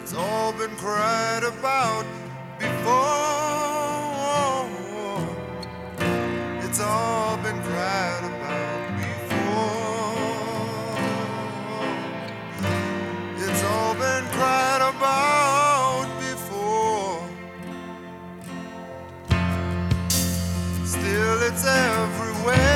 It's all been cried about before. It's all been cried about before. It's all been cried about before. Still it's everywhere.